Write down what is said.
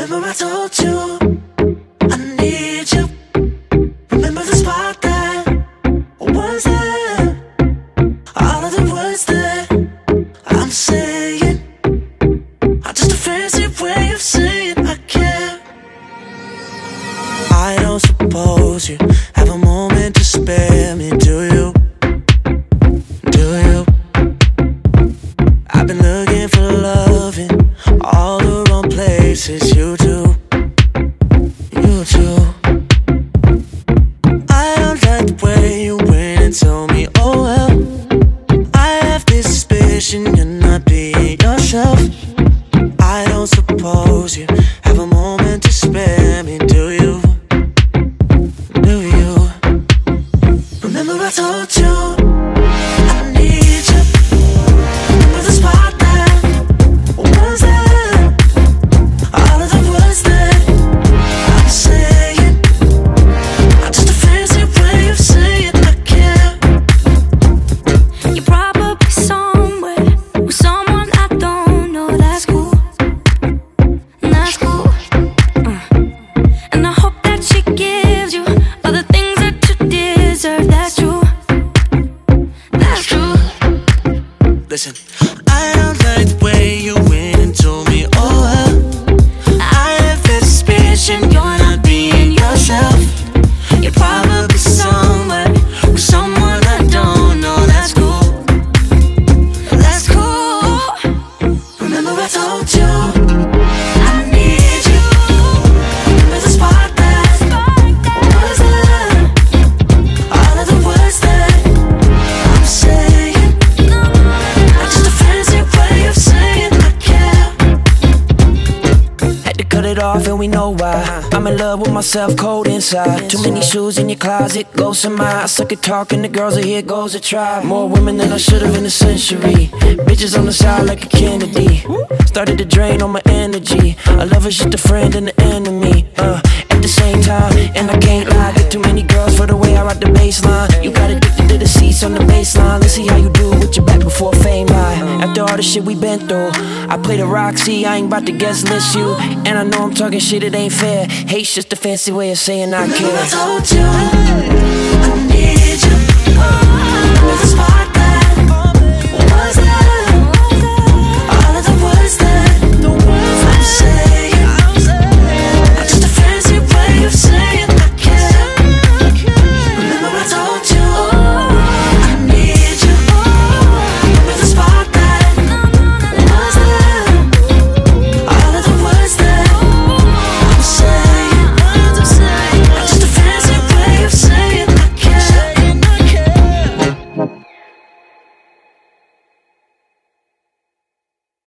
Remember I told you I need you. Remember the spot that was there. All of the words that I'm saying are just a fancy way of saying I care. I don't suppose you have a moment to spare me, do you? Do you? I've been looking for love in all the wrong places. You do. You do. I don't like the way you went and told me, oh well, I have this suspicion you're not being yourself. I don't suppose you have a moment to spare me, do you? Do you? Remember I told you I need you. Remember the spot that was there. All of the words that I'm saying are just a fancy way of saying I care. You're probably somewhere with someone I don't know. That's cool. That's cool. And I hope that she gives you all the things that you deserve. That's true. That's true. Listen, I don't like the way you went and told me, oh well, I have this suspicion you're not being yourself. You're probably somewhere with someone I don't know. That's cool. That's cool. Remember I told you I need you. Remember the spot that was there. All of the words that I'm saying are just a fancy way of saying I care. Had to cut it off and we know why. I'm in love with myself, cold inside. Too many shoes in your closet, ghosts in my eyes. Suck at talking, the girls are here, goes a try. More women than I should've in a century. Bitches on the side like a Kennedy. Started to drain on my energy. I love her, just a friend and an enemy. At the same time, and I can't lie, get too many girls for the way I rock the baseline. You got addicted to the seats on the baseline. Let's see how you do with your back before fame lie. After all the shit we been through, I play the Roxy, I ain't about to guest list you. And I know I'm talking shit, it ain't fair. Hate's just a fancy way of saying I care. Remember I told you I need you.